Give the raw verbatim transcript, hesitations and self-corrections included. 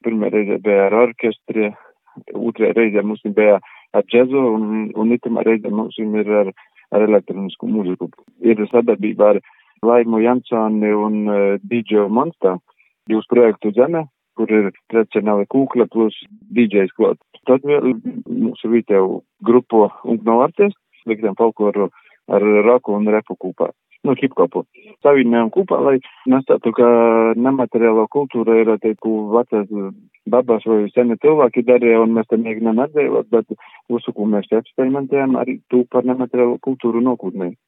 pirmā reize bija ar orkestri, otrā reize mums bija ar džezu, un, un itamā reize mums ir ar, ar elektronisku mūziku. Ir sadarbība ar Laimu Jansoni un uh, D J Monster, divus projektu Zeme, kur ir tradicionāli kūkla plus D Js klāt. Tad vēl mūsu vietēju grupu Unkno artists, liktiem folkloru ar roku un repu kūpā. Nu, hip-hopu. Savienojam kūpā, lai nestātu, ka nemateriālo kultūra ir teiku vecās babas vai seni cilvēki darīja, un mēs te mēģinām atdzīvot, bet visu, ko mēs eksperimentējam, arī tū par nemateriālo kultūru nākotnē.